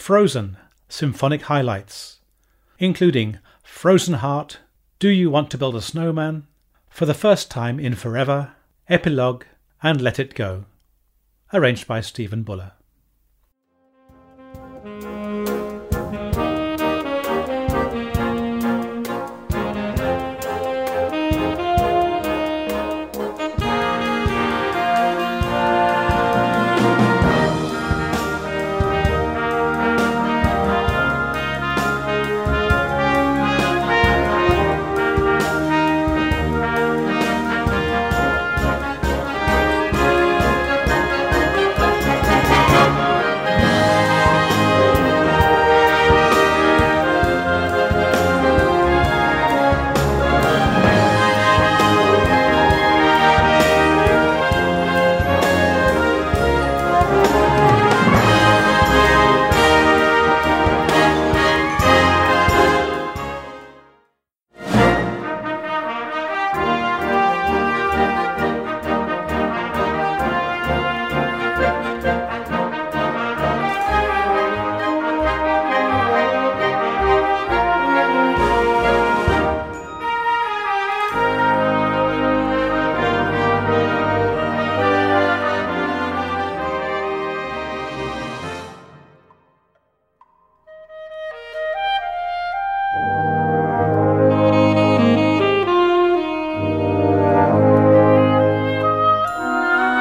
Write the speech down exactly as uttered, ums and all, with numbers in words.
Frozen Symphonic Highlights, including Frozen Heart, Do You Want to Build a Snowman, For the First Time in Forever, Epilogue, and Let It Go, arranged by Stephen Buller.